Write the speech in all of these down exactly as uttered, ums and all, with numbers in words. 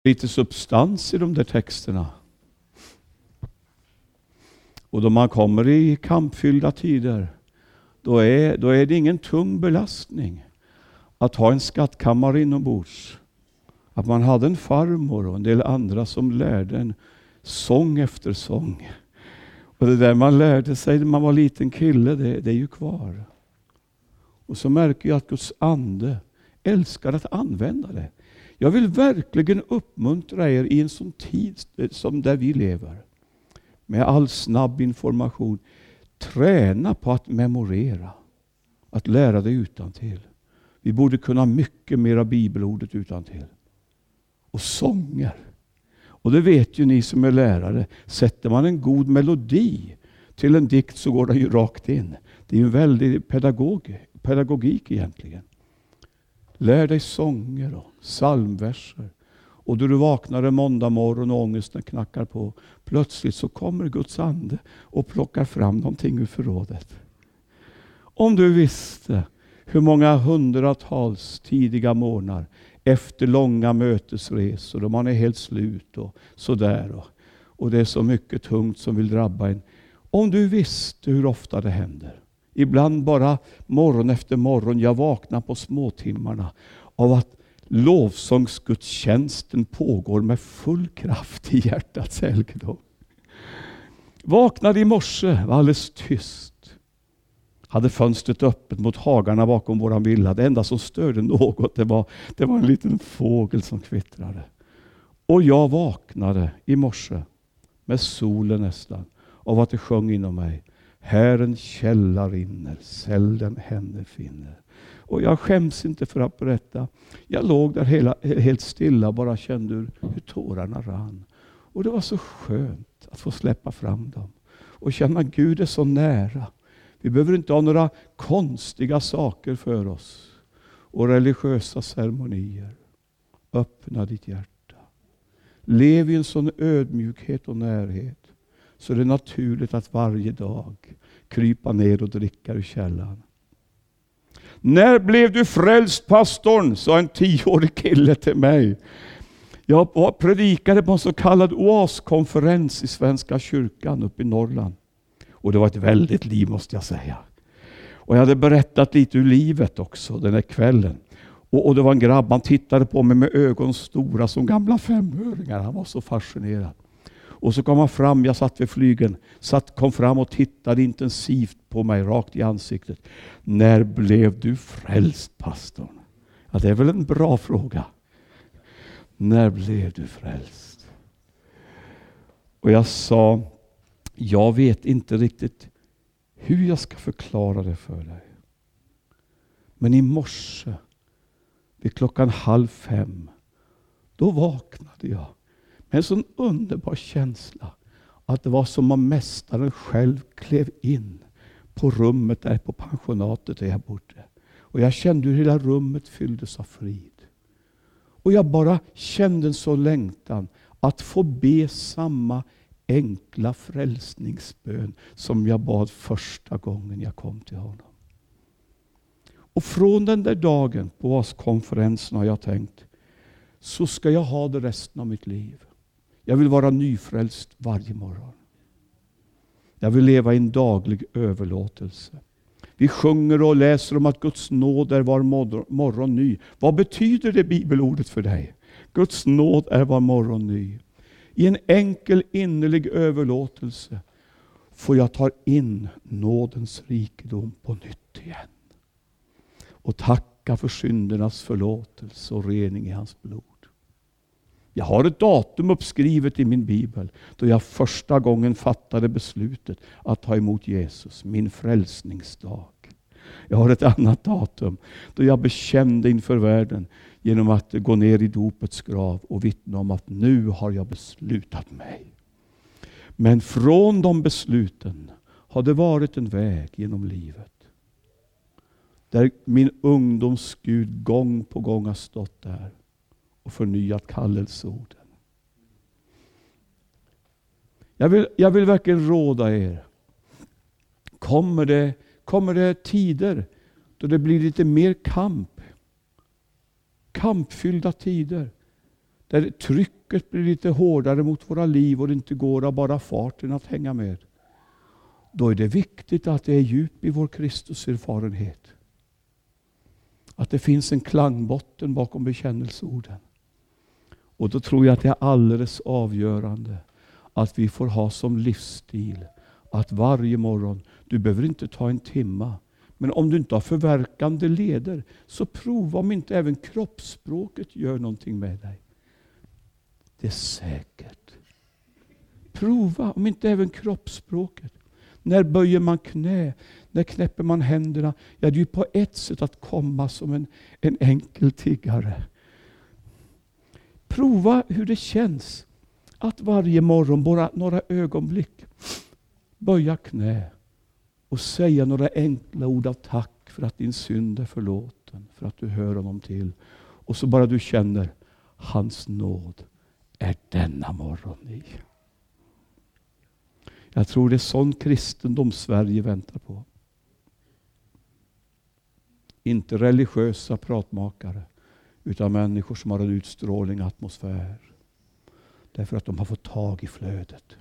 lite substans i de där texterna. Och då man kommer i kampfyllda tider, då är, då är det ingen tung belastning att ha en skattkammare inombords. Att man hade en farmor och en del andra som lärde en sång efter sång. Och det där man lärde sig när man var liten kille, det, det är ju kvar. Och så märker jag att Guds ande älskar att använda det. Jag vill verkligen uppmuntra er i en sån tid som där vi lever. Med all snabb information. Träna på att memorera. Att lära dig utantill. Vi borde kunna mycket mer av bibelordet utantill. Och sånger. Och det vet ju ni som är lärare. Sätter man en god melodi till en dikt så går den ju rakt in. Det är ju en väldig pedagog, pedagogik egentligen. Lär dig sånger och psalmverser. Och då du vaknar en måndag morgon och ångesten knackar på. Plötsligt så kommer Guds ande och plockar fram någonting ur förrådet. Om du visste hur många hundratals tidiga morgnar efter långa mötesresor och man är helt slut och sådär. Och, och det är så mycket tungt som vill drabba en. Om du visste hur ofta det händer. Ibland bara morgon efter morgon jag vaknar på småtimmarna av att lovsångsgudstjänsten pågår med full kraft i hjärtats helgedom. Vaknade i morse, var alldeles tyst. Hade fönstret öppet mot hagarna bakom våran villa. Det enda som störde något det var, det var en liten fågel som kvittrade. Och jag vaknade i morse med solen nästan av att det sjöng inom mig. Herren källa rinner, sälden henne finner. Och jag skäms inte för att berätta. Jag låg där hela, helt stilla och bara kände hur, hur tårarna rann. Och det var så skönt att få släppa fram dem. Och känna att Gud är så nära. Vi behöver inte ha några konstiga saker för oss. Och religiösa ceremonier. Öppna ditt hjärta. Lev i en sån ödmjukhet och närhet. Så det är naturligt att varje dag krypa ner och dricka ur källan. När blev du frälst, pastorn? Sa en tioårig kille till mig. Jag predikade på en så kallad oaskonferens i Svenska kyrkan uppe i Norrland. Och det var ett väldigt liv måste jag säga. Och jag hade berättat lite ur livet också den här kvällen. Och, och det var en grabb, han tittade på mig med ögon stora som gamla femöringar. Han var så fascinerad. Och så kom han fram, jag satt vid flygen, satt, kom fram och tittade intensivt på mig rakt i ansiktet. När blev du frälst, pastorn? Ja, det är väl en bra fråga. När blev du frälst? Och jag sa, jag vet inte riktigt hur jag ska förklara det för dig. Men i morse, vid klockan halv fem, då vaknade jag. En sån underbar känsla att det var som om mästaren själv klev in på rummet där på pensionatet där jag bodde. Och jag kände hur hela rummet fylldes av frid. Och jag bara kände en så längtan att få be samma enkla frälsningsbön som jag bad första gången jag kom till honom. Och från den där dagen på konferensen har jag tänkt, så ska jag ha det resten av mitt liv. Jag vill vara nyfrälst varje morgon. Jag vill leva i en daglig överlåtelse. Vi sjunger och läser om att Guds nåd är var morgon ny. Vad betyder det bibelordet för dig? Guds nåd är var morgon ny. I en enkel innerlig överlåtelse får jag ta in nådens rikedom på nytt igen. Och tacka för syndernas förlåtelse och rening i hans blod. Jag har ett datum uppskrivet i min bibel då jag första gången fattade beslutet att ta emot Jesus, min frälsningsdag. Jag har ett annat datum då jag bekände inför världen genom att gå ner i dopets grav och vittna om att nu har jag beslutat mig. Men från de besluten har det varit en väg genom livet. Där min ungdoms Gud gång på gång har stått där och förnyat kallelseorden. Jag vill, jag vill verkligen råda er. Kommer det, kommer det tider då det blir lite mer kamp? Kampfyllda tider. där trycket blir lite hårdare mot våra liv och det inte går av bara farten att hänga med. Då är det viktigt att det är djup i vår Kristuserfarenhet. Att det finns en klangbotten bakom bekännelseorden. Och då tror jag att det är alldeles avgörande att vi får ha som livsstil att varje morgon, du behöver inte ta en timma, men om du inte har förverkande leder, så prova om inte även kroppsspråket gör någonting med dig. Det är säkert. Prova om inte även kroppsspråket. När böjer man knä? När knäpper man händerna? Ja, det är ju på ett sätt att komma som en, en enkel tiggare. Prova hur det känns att varje morgon, bara några ögonblick, böja knä och säga några enkla ord av tack för att din synd är förlåten, för att du hör honom till. Och så bara du känner, hans nåd är denna morgon i. Jag tror det är sån kristendom Sverige väntar på. Inte religiösa pratmakare, utan människor som har en utstrålning och atmosfär. Därför att de har fått tag i flödet.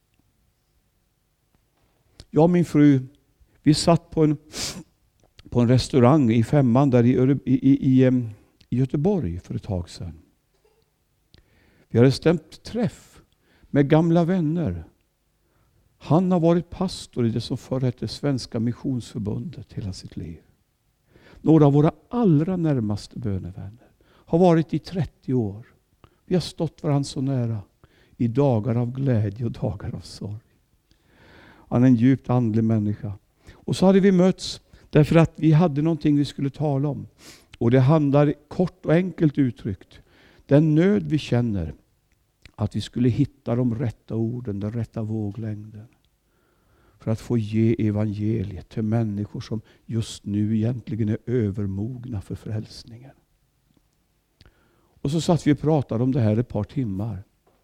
Jag och min fru, vi satt på en, på en restaurang i Femman där i, i, i, i Göteborg för ett tag sedan. Vi hade stämt träff med gamla vänner. Han har varit pastor i det som förr hette Svenska Missionsförbundet hela sitt liv. Några av våra allra närmaste bönevänner har varit i trettio år. Vi har stått varandra så nära i dagar av glädje och dagar av sorg. Han är en djupt andlig människa. Och så hade vi mötts därför att vi hade någonting vi skulle tala om. Och det handlar kort och enkelt uttryckt. Den nöd vi känner att vi skulle hitta de rätta orden, den rätta våglängden. För att få ge evangeliet till människor som just nu egentligen är övermogna för frälsningen. Och så satt vi och pratade om det här ett par timmar.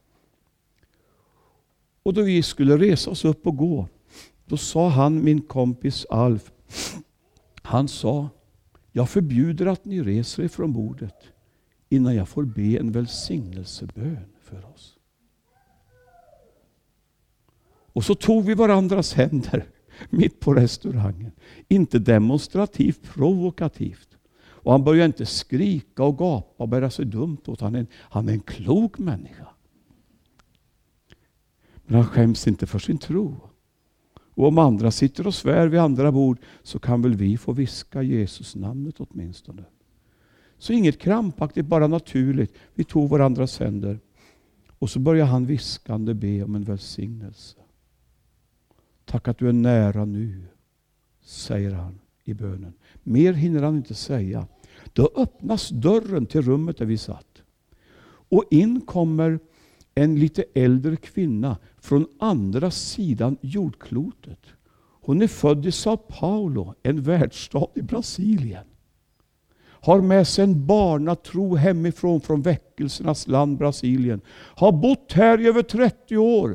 Och då vi skulle resa oss upp och gå, då sa han, min kompis Alf, han sa, jag förbjuder att ni reser ifrån bordet innan jag får be en välsignelsebön för oss. Och så tog vi varandras händer mitt på restaurangen. Inte demonstrativt, provokativt. Och han började inte skrika och gapa och bära sig dumt åt. Han är en, han är en klok människa. Men han skäms inte för sin tro. Och om andra sitter och svär vid andra bord så kan väl vi få viska Jesus namnet åtminstone. Så inget krampaktigt, bara naturligt. Vi tog varandras händer. Och så började han viskande be om en välsignelse. Tack att du är nära nu, säger han i bönen. Mer hinner han inte säga. Då öppnas dörren till rummet där vi satt. Och in kommer en lite äldre kvinna från andra sidan jordklotet. Hon är född i São Paulo, en världsstad i Brasilien. Har med sig en barnatro hemifrån från väckelsernas land Brasilien. Har bott här i över trettio år.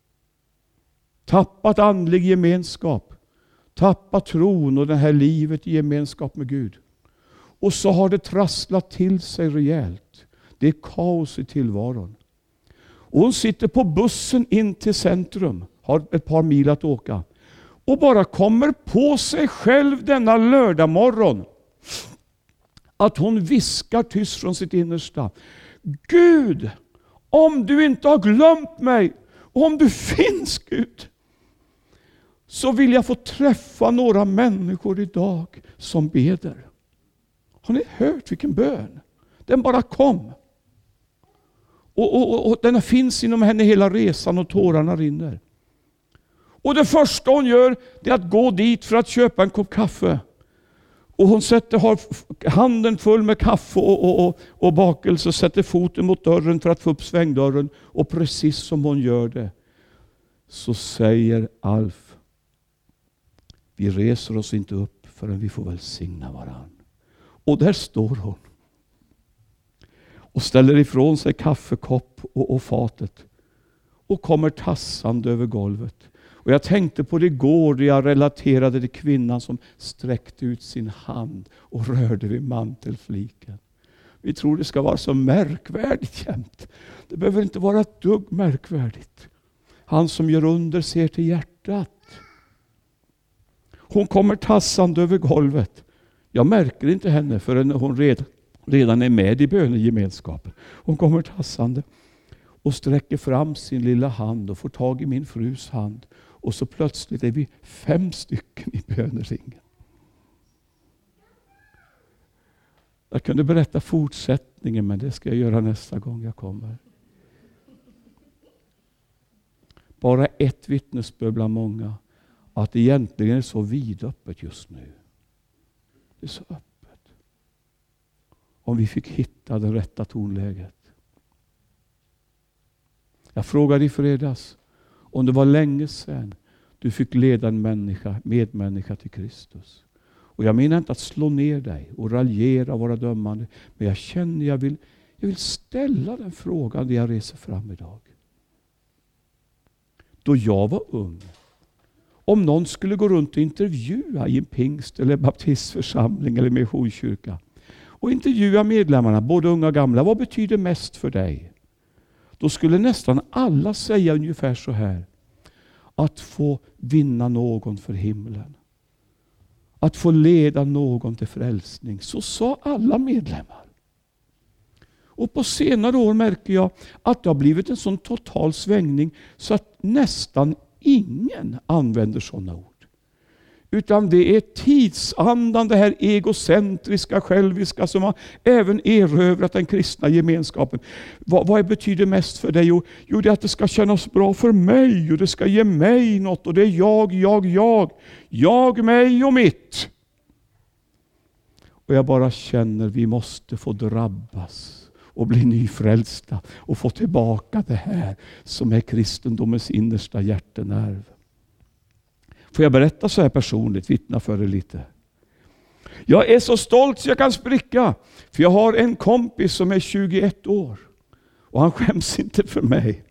Tappat andlig gemenskap. Tappat tron och det här livet i gemenskap med Gud. Och så har det trasslat till sig rejält. Det är kaos i tillvaron. Och hon sitter på bussen in till centrum. Har ett par mil att åka. Och bara kommer på sig själv denna lördag morgon. Att hon viskar tyst från sitt innersta. Gud, om du inte har glömt mig. Och om du finns, Gud. Så vill jag få träffa några människor idag som beder. Har ni hört vilken bön? Den bara kom. Och, och, och, och den finns inom henne hela resan och tårarna rinner. Och det första hon gör är att gå dit för att köpa en kopp kaffe. Och hon sätter, har handen full med kaffe och, och, och, och bakelse och sätter foten mot dörren för att få upp svängdörren. Och precis som hon gör det så säger Alf, vi reser oss inte upp förrän vi får välsigna varann. Och där står hon. Och ställer ifrån sig kaffekopp och, och fatet. Och kommer tassande över golvet. Och jag tänkte på det igår då jag relaterade till kvinnan som sträckte ut sin hand och rörde vid mantelfliken. Vi tror det ska vara så märkvärdigt jämt. Det behöver inte vara ett dugg märkvärdigt. Han som gör under ser till hjärtat. Hon kommer tassande över golvet. Jag märker inte henne förrän hon redan, redan är med i bönegemenskapen. Hon kommer tassande och sträcker fram sin lilla hand och får tag i min frus hand. Och så plötsligt är vi fem stycken i böneringen. Jag kunde berätta fortsättningen, men det ska jag göra nästa gång jag kommer. Bara ett vittnesbörd bland många. Att det egentligen är så vidöppet just nu. Det är så öppet. Om vi fick hitta det rätta tonläget. Jag frågade i fredags om det var länge sedan du fick leda en människa, medmänniska till Kristus. Och jag menar inte att slå ner dig och raljera och vara dömande. Men jag känner jag vill, jag vill ställa den frågan när jag reser fram idag. Då jag var ung. Om någon skulle gå runt och intervjua i en pingst eller baptistförsamling eller missionskyrka. Och intervjua medlemmarna, både unga och gamla. Vad betyder mest för dig? Då skulle nästan alla säga ungefär så här. Att få vinna någon för himlen. Att få leda någon till frälsning. Så sa alla medlemmar. Och på senare år märker jag att det har blivit en sån total svängning så att nästan ingen använder sådana ord. Utan det är tidsandan, det här egocentriska, själviska som har även erövrat den kristna gemenskapen. Vad, vad betyder mest för dig? Jo, jo, det är att det ska kännas bra för mig och det ska ge mig något. Och det är jag, jag, jag. Jag, mig och mitt. Och jag bara känner vi måste få drabbas och bli nyfrälsta och få tillbaka det här som är kristendomens innersta hjärtenerv. Får jag berätta så här personligt, vittna för er lite. Jag är så stolt så jag kan spricka. För jag har en kompis som är tjugoett år. Och han skäms inte för mig.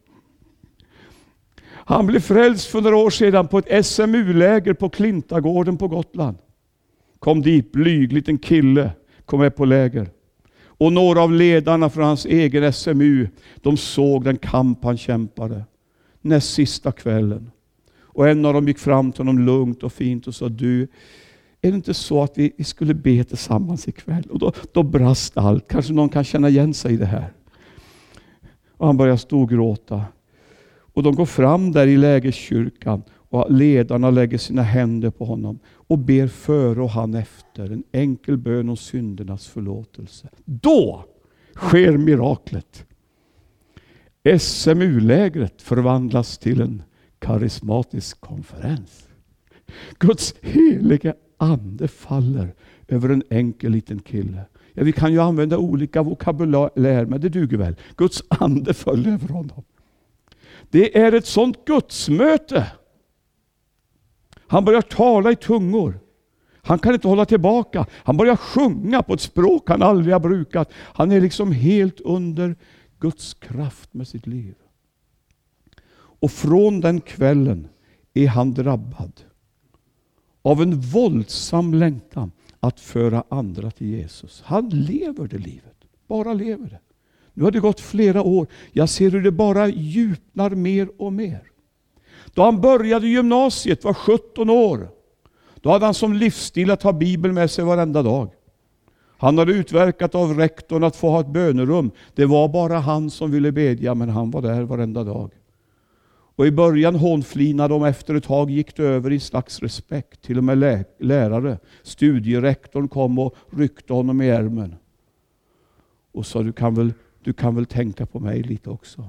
Han blev frälst för några år sedan på ett S M U-läger på Klintagården på Gotland. Kom dit, blyg, liten kille, kom med på läger. Och några av ledarna från hans egen S M U, de såg den kamp han kämpade. Näst sista kvällen. Och en av dem gick fram till honom lugnt och fint och sa, du, är det inte så att vi, vi skulle be tillsammans ikväll? Och då, då brast allt. Kanske någon kan känna igen sig i det här. Och han började stå och gråta. Och de går fram där i lägerkyrkan och ledarna lägger sina händer på honom och ber före och han efter. En enkel bön om syndernas förlåtelse. Då sker miraklet. S M U-lägret förvandlas till en karismatisk konferens. Guds heliga ande faller över en enkel liten kille. Ja, vi kan ju använda olika vokabulär, men det duger väl. Guds ande föll över honom. Det är ett sånt gudsmöte. Han börjar tala i tungor. Han kan inte hålla tillbaka. Han börjar sjunga på ett språk han aldrig har brukat. Han är liksom helt under Guds kraft med sitt liv. Och från den kvällen är han drabbad av en våldsam längtan att föra andra till Jesus. Han lever det livet. Bara lever det. Nu har det gått flera år. Jag ser hur det bara djupnar mer och mer. Då han började gymnasiet var sjutton år. Då hade han som livsstil att ha Bibeln med sig varenda dag. Han hade utverkat av rektorn att få ha ett bönerum. Det var bara han som ville bedja, men han var där varenda dag. Och i början hånflinade de, efter ett tag gick det över i slags respekt. Till och med lä- lärare, studierektorn kom och ryckte honom i ärmen. Och sa, du kan väl, du kan väl tänka på mig lite också.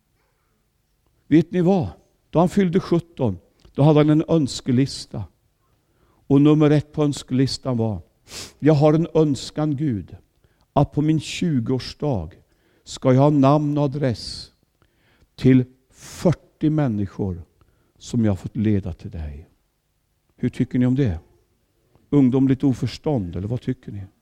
Vet ni vad? Då han fyllde sjutton, då hade han en önskelista. Och nummer ett på önskelistan var, jag har en önskan Gud, att på min tjugoårsdag ska jag ha namn och adress till fyrtio människor som jag har fått leda till dig. Hur tycker ni om det? Ungdomligt oförstånd, eller vad tycker ni?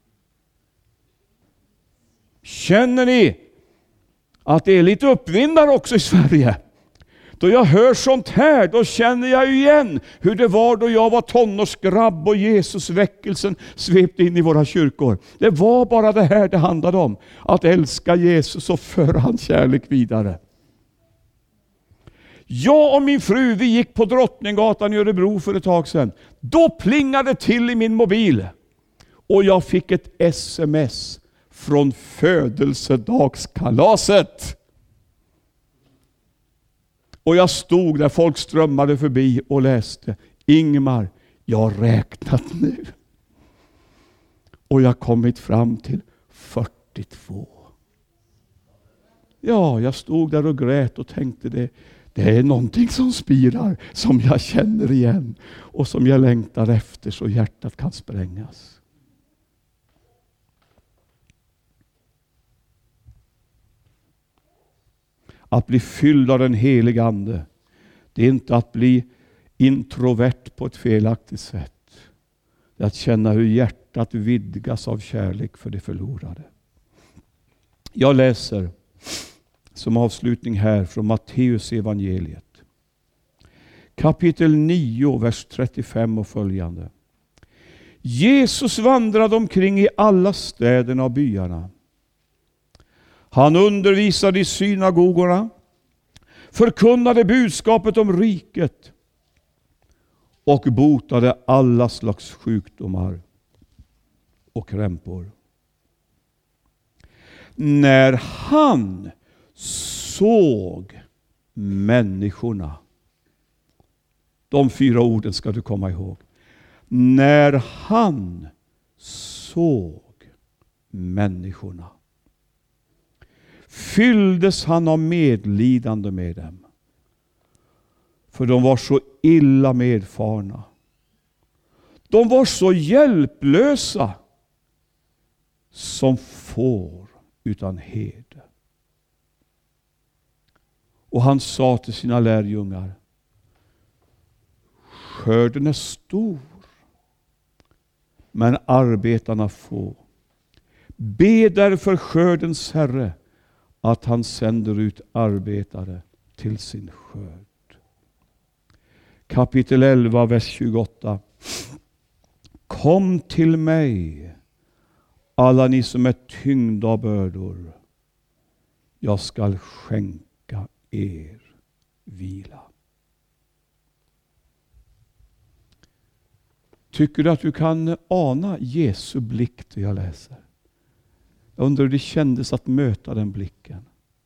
Känner ni att det är lite uppvindar också i Sverige? Då jag hör sånt här, då känner jag igen hur det var då jag var tonårsgrabb och Jesusväckelsen svepte in i våra kyrkor. Det var bara det här det handlade om. Att älska Jesus och föra hans kärlek vidare. Jag och min fru, vi gick på Drottninggatan i Örebro för ett tag sedan. Då plingade till i min mobil. Och jag fick ett sms från födelsedagskalaset. Och jag stod där, folk strömmade förbi och läste. Ingmar, jag har räknat nu. Och jag har kommit fram till fyrtiotvå. Ja, jag stod där och grät och tänkte det. Det är någonting som spirar, som jag känner igen. Och som jag längtar efter så hjärtat kan sprängas. Att bli fylld av den heliga ande, det är inte att bli introvert på ett felaktigt sätt. Det är att känna hur hjärtat vidgas av kärlek för det förlorade. Jag läser som avslutning här från Matteus evangeliet. Kapitel nio, vers trettiofem och följande. Jesus vandrade omkring i alla städerna och byarna. Han undervisade i synagogorna, förkunnade budskapet om riket och botade alla slags sjukdomar och krämpor. När han såg människorna, de fyra orden ska du komma ihåg. När han såg människorna, fylldes han av medlidande med dem. För de var så illa medfarna. De var så hjälplösa som får utan herde. Och han sa till sina lärjungar: skörden är stor, men arbetarna få. Be därför skördens Herre att han sänder ut arbetare till sin skörd. Kapitel elva, vers tjugoåtta. Kom till mig, alla ni som är tyngda av bördor. Jag skall skänka er vila. Tycker du att du kan ana Jesu blick när jag läser? Jag undrar hur det kändes att möta den blicken.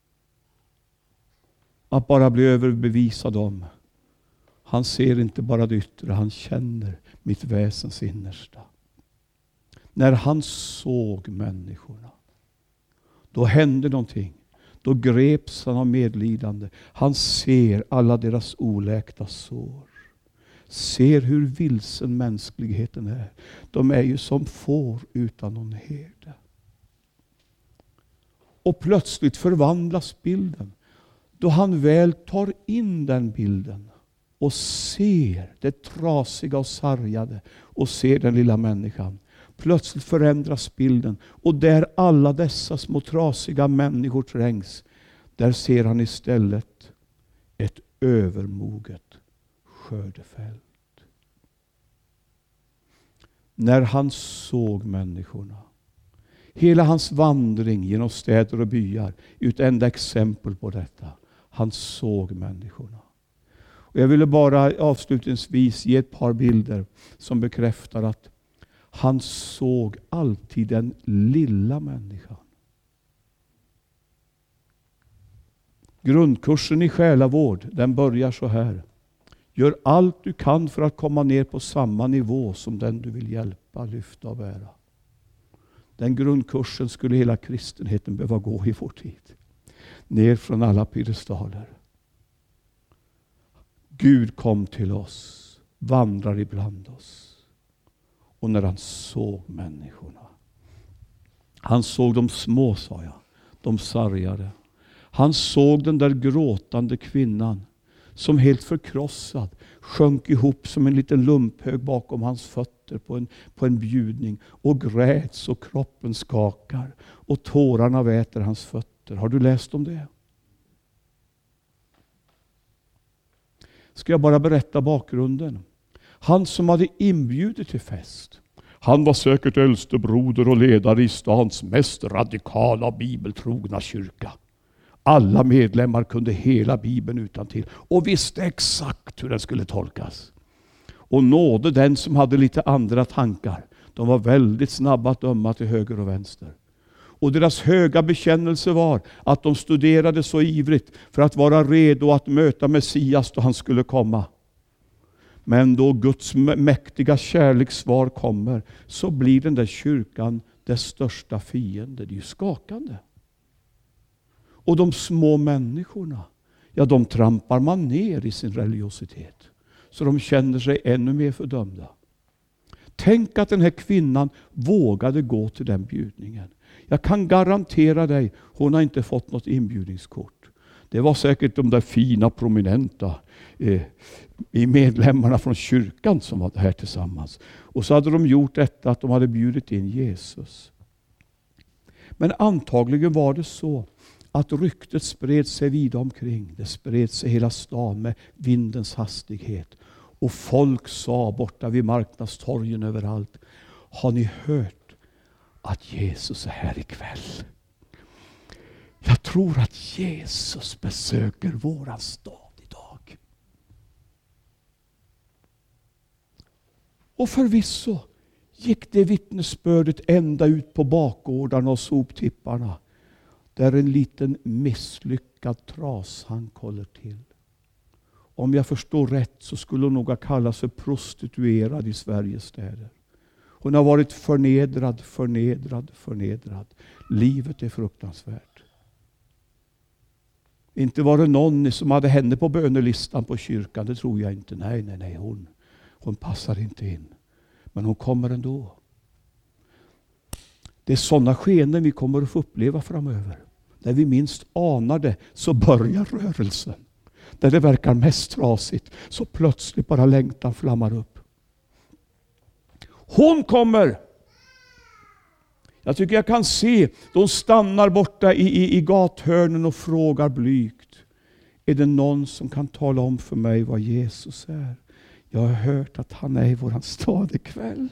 Att bara bli överbevisad om. Han ser inte bara det yttre, han känner mitt väsens innersta. När han såg människorna, då hände någonting. Då greps han av medlidande. Han ser alla deras oläkta sår. Ser hur vilsen mänskligheten är. De är ju som får utan någon herde. Och plötsligt förvandlas bilden. Då han väl tar in den bilden och ser det trasiga och sargade och ser den lilla människan. Plötsligt förändras bilden. Och där alla dessa små trasiga människor trängs, där ser han istället ett övermoget skördefält. När han såg människorna, hela hans vandring genom städer och byar är ett enda exempel på detta. Han såg människorna. Och jag ville bara avslutningsvis ge ett par bilder som bekräftar att han såg alltid den lilla människan. Grundkursen i själavård, den börjar så här. Gör allt du kan för att komma ner på samma nivå som den du vill hjälpa, lyfta och bära. Den grundkursen skulle hela kristenheten behöva gå i vår tid. Ner från alla piedestaler. Gud kom till oss, vandrar ibland oss. Och när han såg människorna. Han såg de små, sa jag. De sargade. Han såg den där gråtande kvinnan som helt förkrossad sjönk ihop som en liten lumphög bakom hans fötter på en, på en bjudning och grät så kroppen skakar och tårarna väter hans fötter. Har du läst om det? Ska jag bara berätta bakgrunden. Han som hade inbjudit till fest. Han var säkert äldste broder och ledare i stans mest radikala bibeltrogna kyrka. Alla medlemmar kunde hela Bibeln utantill och visste exakt hur den skulle tolkas. Och nådde den som hade lite andra tankar. De var väldigt snabba att döma till höger och vänster. Och deras höga bekännelse var att de studerade så ivrigt för att vara redo att möta Messias då han skulle komma. Men då Guds mäktiga kärlekssvar kommer så blir den där kyrkan dess största fiende. Det är ju skakande. Och de små människorna, ja de trampar man ner i sin religiositet. Så de känner sig ännu mer fördömda. Tänk att den här kvinnan vågade gå till den bjudningen. Jag kan garantera dig, hon har inte fått något inbjudningskort. Det var säkert de där fina prominenta eh, i medlemmarna från kyrkan som var här tillsammans. Och så hade de gjort detta att de hade bjudit in Jesus. Men antagligen var det så att ryktet spred sig vida omkring. Det spred sig hela stan med vindens hastighet. Och folk sa borta vid marknadstorgen överallt: har ni hört att Jesus är här ikväll? Jag tror att Jesus besöker våran stad idag. Och förvisso gick det vittnesbördet ända ut på bakgårdarna och soptipparna. Där en liten misslyckad trashank håller till. Om jag förstår rätt så skulle hon nog ha kallat sig prostituerad i Sveriges städer. Hon har varit förnedrad, förnedrad, förnedrad. Livet är fruktansvärt. Inte var det någon som hade henne på bönelistan på kyrkan, det tror jag inte. Nej, nej, nej, hon, hon passar inte in. Men hon kommer ändå. Det är sådana skeenden vi kommer att få uppleva framöver. När vi minst anar det så börjar rörelsen. Där det verkar mest trasigt så plötsligt bara längtan flammar upp. Hon kommer. Jag tycker jag kan se. De stannar borta i, i, i gathörnen och frågar blygt: är det någon som kan tala om för mig vad Jesus är? Jag har hört att han är i våran stad ikväll.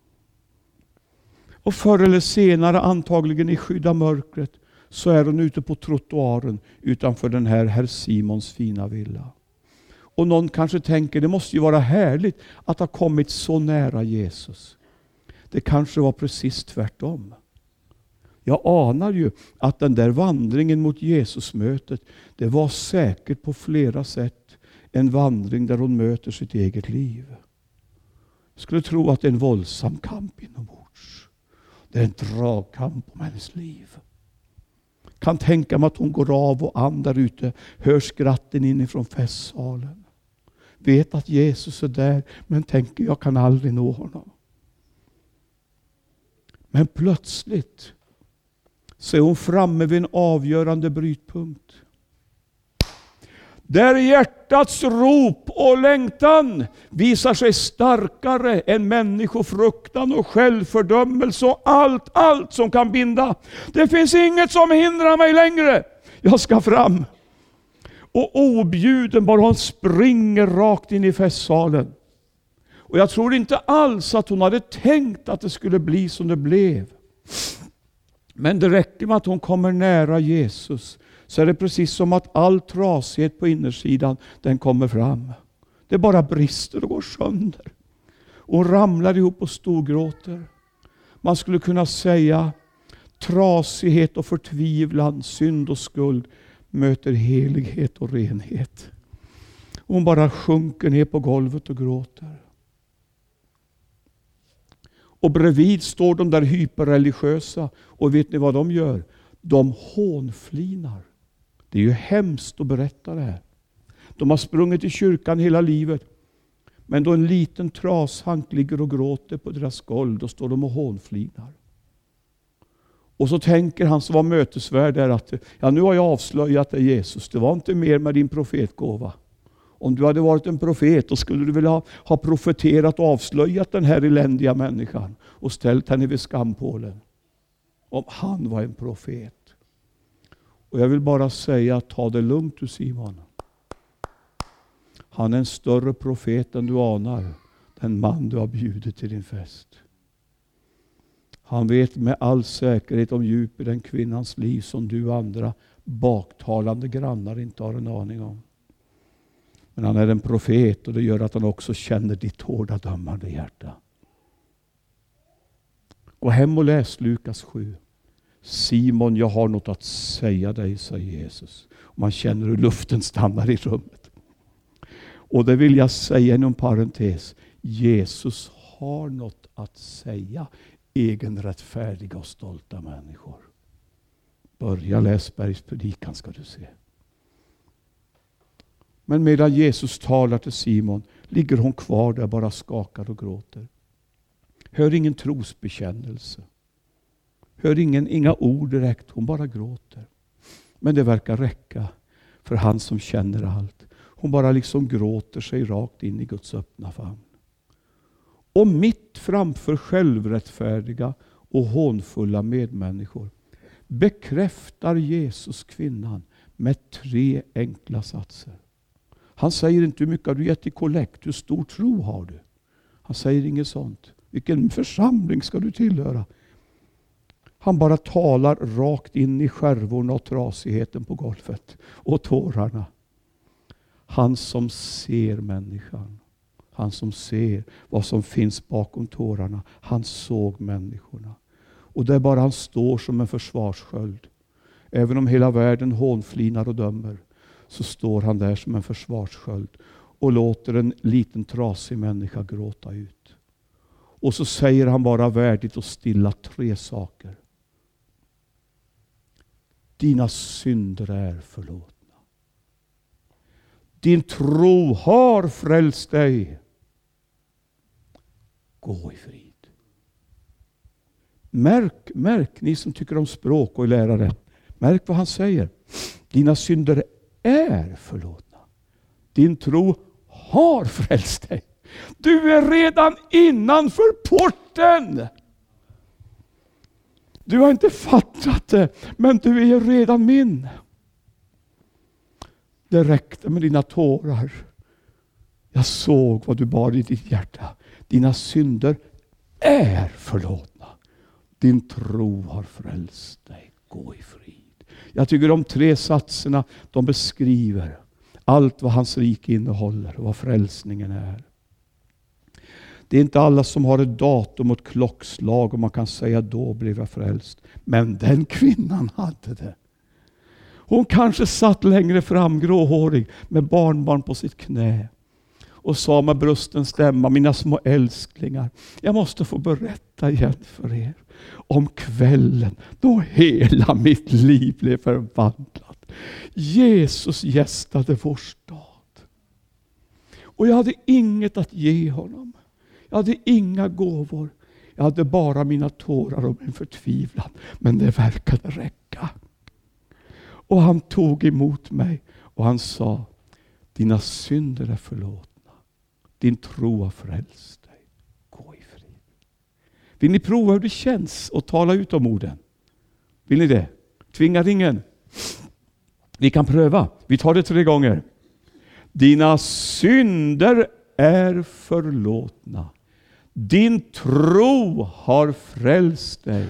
Och förr eller senare, antagligen i skydda mörkret, så är hon ute på trottoaren utanför den här herr Simons fina villa. Och någon kanske tänker, det måste ju vara härligt att ha kommit så nära Jesus. Det kanske var precis tvärtom. Jag anar ju att den där vandringen mot Jesusmötet, det var säkert på flera sätt en vandring där hon möter sitt eget liv. Jag skulle tro att det är en våldsam kamp inombords. Det är en dragkamp om hennes liv. Kan tänka mig att hon går av och andar ute, hör skratten inifrån festsalen. Vet att Jesus är där, men tänker jag kan aldrig nå honom. Men plötsligt så är hon framme vid en avgörande brytpunkt. Där hjärtats rop och längtan visar sig starkare än människofruktan och självfördömelse och allt, allt som kan binda. Det finns inget som hindrar mig längre. Jag ska fram. Och objuden bara hon springer rakt in i festsalen. Och jag tror inte alls att hon hade tänkt att det skulle bli som det blev. Men det räcker med att hon kommer nära Jesus, så är det precis som att all trasighet på innersidan, den kommer fram. Det bara brister och går sönder. Och hon ramlar ihop och storgråter. Man skulle kunna säga: trasighet och förtvivlan, synd och skuld möter helighet och renhet. Och hon bara sjunker ner på golvet och gråter. Och bredvid står de där hyperreligiösa. Och vet ni vad de gör? De hånflinar. Det är ju hemskt att berätta det här. De har sprungit i kyrkan hela livet. Men då en liten trashank ligger och gråter på deras golv, då står de och hånflinar. Och så tänker han som var mötesvärd där att ja, nu har jag avslöjat dig Jesus. Det var inte mer med din profetgåva. Om du hade varit en profet, då skulle du väl ha, ha profeterat och avslöjat den här eländiga människan och ställt henne vid skampålen. Om han var en profet. Och jag vill bara säga, ta det lugnt du Simon. Han är en större profet än du anar. Den man du har bjudit till din fest. Han vet med all säkerhet om djup i den kvinnans liv som du och andra baktalande grannar inte har en aning om. Men han är en profet och det gör att han också känner ditt hårda dömande hjärta. Gå hem och läs Lukas sju. Simon, jag har något att säga dig, säger Jesus. Och man känner hur luften stannar i rummet. Och det vill jag säga inom parentes. Jesus har något att säga egenrättfärdiga och stolta människor. Börja läs Bergs predikan ska du se. Men medan Jesus talar till Simon ligger hon kvar där bara skakar och gråter. Hör ingen trosbekännelse. Hör ingen, inga ord direkt, hon bara gråter. Men det verkar räcka för han som känner allt. Hon bara liksom gråter sig rakt in i Guds öppna famn. Och mitt framför självrättfärdiga och hånfulla medmänniskor bekräftar Jesus kvinnan med tre enkla satser. Han säger inte hur mycket har du gett i kollekt, hur stor tro har du. Han säger inget sånt. Vilken församling ska du tillhöra? Han bara talar rakt in i skärvorna och trasigheten på golvet och tårarna. Han som ser människan. Han som ser vad som finns bakom tårarna. Han såg människorna. Och det är bara han står som en försvarssköld. Även om hela världen hånflinar och dömer så står han där som en försvarssköld och låter en liten trasig människa gråta ut. Och så säger han bara värdigt och stilla tre saker. Dina synder är förlåtna. Din tro har frälst dig. Gå i frid. Märk, märk ni som tycker om språk och lärare. Märk vad han säger. Dina synder är förlåtna. Din tro har frälst dig. Du är redan innanför porten. Du har inte fattat det, men du är redan min. Det räckte med dina tårar. Jag såg vad du bar i ditt hjärta. Dina synder är förlåtna. Din tro har frälst dig. Gå i frid. Jag tycker de tre satserna, de beskriver allt vad hans rike innehåller och vad frälsningen är. Det är inte alla som har ett datum och ett klockslag och man kan säga då blev jag frälst. Men den kvinnan hade det. Hon kanske satt längre fram gråhårig med barnbarn på sitt knä och sa med brusten stämma, mina små älsklingar, jag måste få berätta igen för er om kvällen då hela mitt liv blev förvandlat. Jesus gästade vår stad. Och jag hade inget att ge honom. Jag hade inga gåvor. Jag hade bara mina tårar och min förtvivlan. Men det verkade räcka. Och han tog emot mig och han sa, dina synder är förlåtna. Din tro har frälst dig. Gå i frid. Vill ni prova hur det känns att tala ut om orden? Vill ni det? Tvingar ingen. Vi kan pröva. Vi tar det tre gånger. Dina synder är förlåtna. Din tro har frälst dig.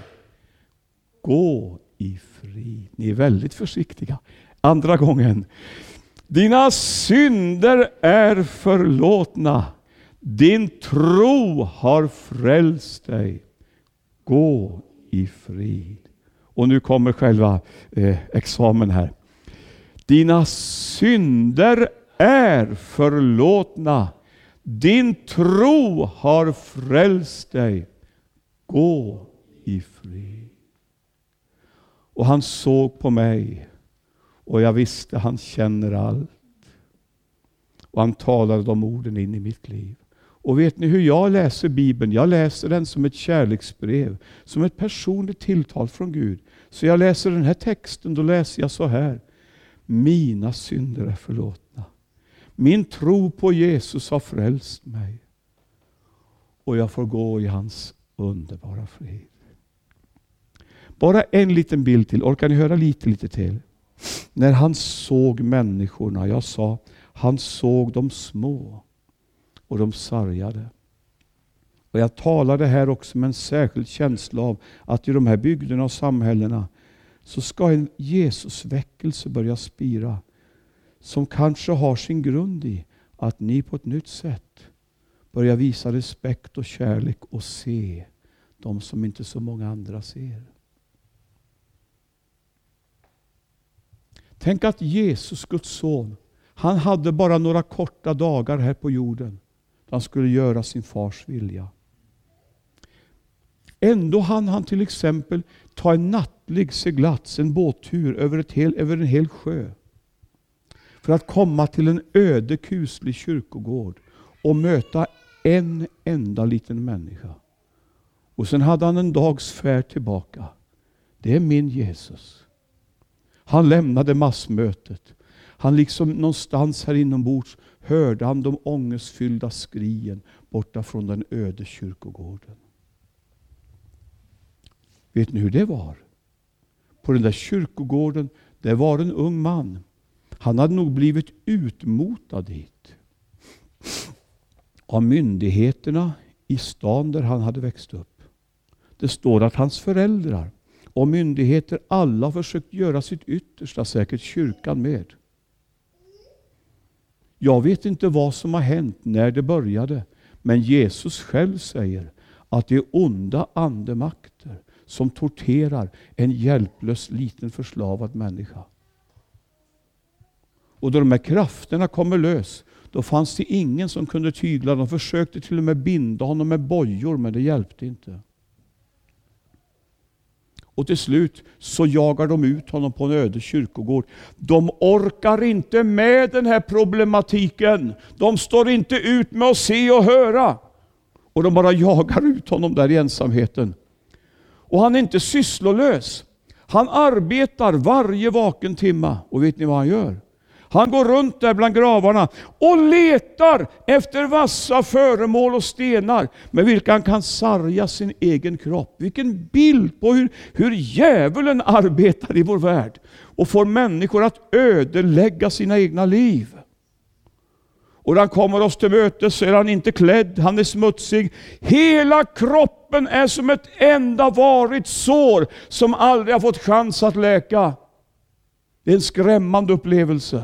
Gå i frid. Ni är väldigt försiktiga. Andra gången. Dina synder är förlåtna. Din tro har frälst dig. Gå i frid. Och nu kommer själva eh, examen här. Dina synder är förlåtna. Din tro har frälst dig. Gå i frid. Och han såg på mig. Och jag visste han känner allt. Och han talade de orden in i mitt liv. Och vet ni hur jag läser Bibeln? Jag läser den som ett kärleksbrev. Som ett personligt tilltal från Gud. Så jag läser den här texten, då läser jag så här. Mina synder är förlåtna. Min tro på Jesus har frälst mig. Och jag får gå i hans underbara frid. Bara en liten bild till. Orkar ni höra lite, lite till? När han såg människorna, jag sa, Han såg de små och de sargade. Och jag talade här också med en särskild känsla av att i de här bygderna och samhällena så ska en Jesusväckelse börja spira som kanske har sin grund i att ni på ett nytt sätt börjar visa respekt och kärlek och se de som inte så många andra ser. Tänk att Jesus, Guds son, han hade bara några korta dagar här på jorden. Han skulle göra sin fars vilja. Ändå hann han till exempel ta en nattlig seglats, en båttur över, ett hel, över en hel sjö. För att komma till en öde kuslig kyrkogård och möta en enda liten människa. Och sen hade han en dags färd tillbaka. Det är min Jesus. Han lämnade massmötet. Han liksom någonstans här inombords hörde han de ångestfyllda skrien borta från den öde kyrkogården. Vet ni hur det var? På den där kyrkogården, det var en ung man. Han hade nog blivit utmotad dit. Av myndigheterna i stan där han hade växt upp. Det står att hans föräldrar och myndigheter alla försökt göra sitt yttersta, säkert kyrkan med. Jag vet inte vad som har hänt när det började, men Jesus själv säger att det är onda andemakter som torterar en hjälplös liten förslavad människa. Och då de här krafterna kommer lös, då fanns det ingen som kunde tygla. De försökte till och med binda honom med bojor, men det hjälpte inte. Och till slut så jagar de ut honom på en öde kyrkogård. De orkar inte med den här problematiken. De står inte ut med att se och höra. Och de bara jagar ut honom där i ensamheten. Och han är inte sysslolös. Han arbetar varje vaken timma. Och vet ni vad han gör? Han går runt där bland gravarna och letar efter vassa föremål och stenar med vilka han kan sarga sin egen kropp. Vilken bild på hur, hur djävulen arbetar i vår värld och får människor att ödelägga sina egna liv. Och när han kommer oss till möte så är han inte klädd, han är smutsig. Hela kroppen är som ett enda varigt sår som aldrig har fått chans att läka. Det är en skrämmande upplevelse.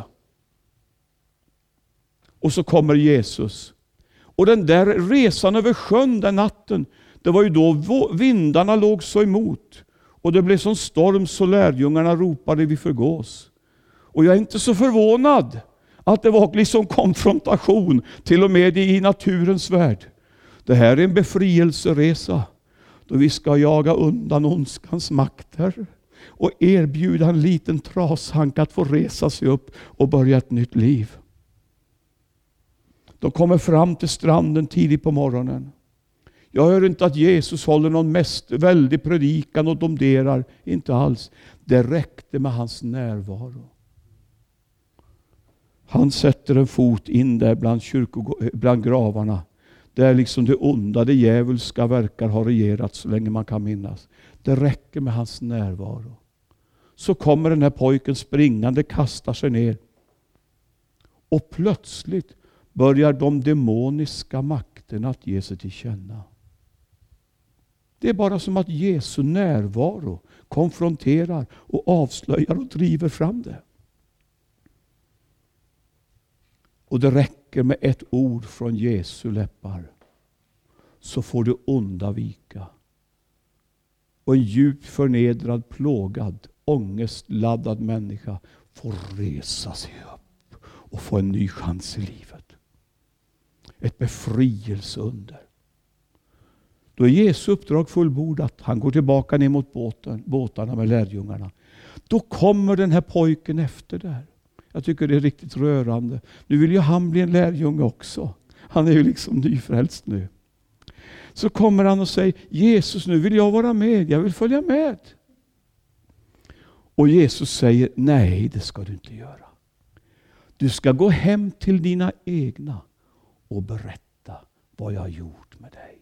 Och så kommer Jesus. Och den där resan över sjön den natten, det var ju då vindarna låg så emot. Och det blev som storm så lärjungarna ropade vi förgås. Och jag är inte så förvånad att det var liksom konfrontation till och med i naturens värld. Det här är en befrielseresa då vi ska jaga undan ondskans makter och erbjuda en liten trashank att få resa sig upp och börja ett nytt liv. De kommer fram till stranden tidigt på morgonen. Jag hör inte att Jesus håller någon mest väldig predikan och domderar. Inte alls. Det räckte med hans närvaro. Han sätter en fot in där bland, kyrkog- bland gravarna. Där liksom det onda, det djävulska verkar ha regerat så länge man kan minnas. Det räcker med hans närvaro. Så kommer den här pojken springande, kastar sig ner. Och plötsligt börjar de demoniska makterna att ge sig till känna. Det är bara som att Jesu närvaro konfronterar och avslöjar och driver fram det. Och det räcker med ett ord från Jesu läppar så får det onda vika. Och en djupt förnedrad, plågad, ångestladdad människa får resa sig upp och få en ny chans i livet. Ett befrielseunder. Då är Jesu uppdrag fullbordat. Han går tillbaka ner mot båten, båtarna med lärjungarna. Då kommer den här pojken efter där. Jag tycker det är riktigt rörande. Nu vill ju han bli en lärjunge också. Han är ju liksom nyfrälst nu. Så kommer han och säger, Jesus, nu vill jag vara med. Jag vill följa med. Och Jesus säger, nej, det ska du inte göra. Du ska gå hem till dina egna och berätta vad jag har gjort med dig.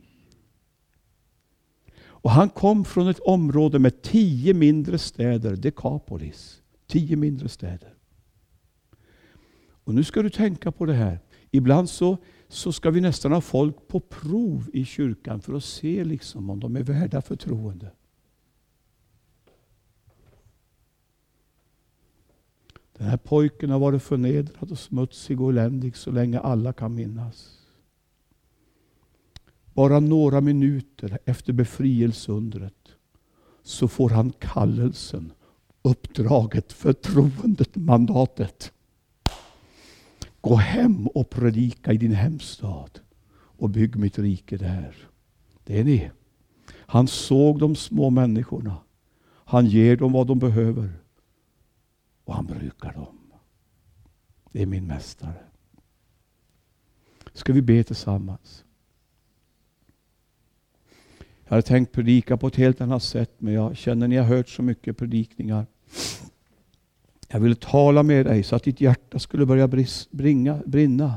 Och han kom från ett område med tio mindre städer, Dekapolis. Tio mindre städer. Och nu ska du tänka på det här. Ibland så, så ska vi nästan ha folk på prov i kyrkan för att se liksom om de är värda förtroende. Den här pojken har varit förnedrad och smutsig och eländig så länge alla kan minnas. Bara några minuter efter befrielseundret så får han kallelsen, uppdraget, förtroendet, mandatet. Gå hem och predika i din hemstad och bygg mitt rike där. Det är ni. Han såg de små människorna. Han ger dem vad de behöver. Och han brukar dem. Det är min mästare. Ska vi be tillsammans? Jag hade tänkt predika på ett helt annat sätt, men jag känner när jag hört så mycket predikningar. Jag ville tala med dig så att ditt hjärta skulle börja bris, bringa, brinna.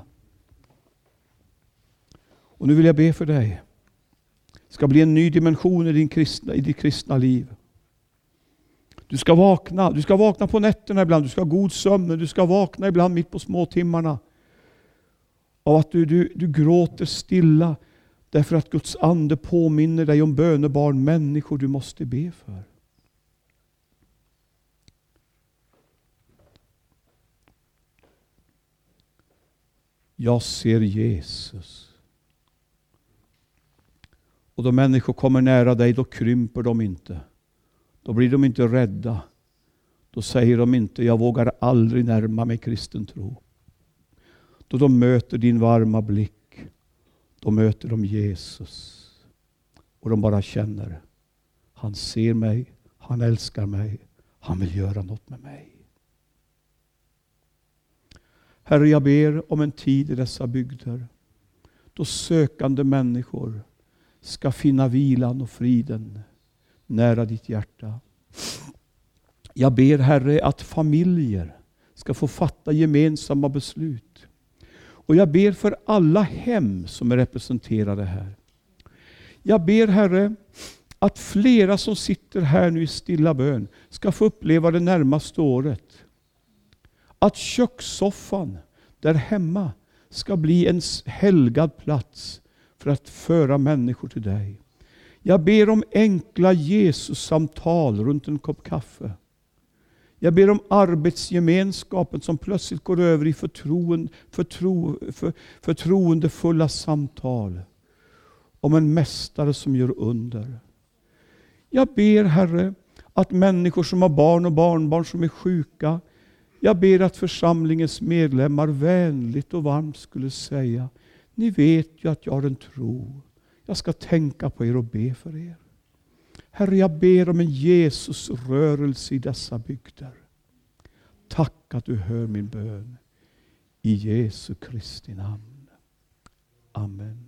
Och nu vill jag be för dig. Det ska bli en ny dimension i, din kristna, i ditt kristna liv. Du ska vakna. Du ska vakna på nätterna ibland. Du ska ha god sömn. Du ska vakna ibland mitt på små timmarna. Av att du, du, du gråter stilla. Därför att Guds ande påminner dig om bönebarn, människor du måste be för. Jag ser Jesus. Och då människor kommer nära dig, då krymper de inte. Då blir de inte rädda. Då säger de inte, jag vågar aldrig närma mig kristen tro. Då de möter din varma blick, då möter de Jesus. Och de bara känner, han ser mig, han älskar mig, han vill göra något med mig. Herre, jag ber om en tid i dessa bygder då sökande människor ska finna vilan och friden nära ditt hjärta. Jag ber, Herre, att familjer ska få fatta gemensamma beslut. Och jag ber för alla hem som är representerade här. Jag ber, Herre, att flera som sitter här nu i stilla bön ska få uppleva det närmaste året. Att kökssoffan där hemma ska bli en helgad plats för att föra människor till dig. Jag ber om enkla Jesus-samtal runt en kopp kaffe. Jag ber om arbetsgemenskapen som plötsligt går över i förtroende, förtro, för, förtroendefulla samtal. Om en mästare som gör under. Jag ber, Herre, att människor som har barn och barnbarn som är sjuka, jag ber att församlingens medlemmar vänligt och varmt skulle säga, ni vet ju att jag har en tro. Jag ska tänka på er och be för er. Herre, jag ber om en Jesus-rörelse i dessa bygder. Tack att du hör min bön. I Jesu Kristi namn. Amen.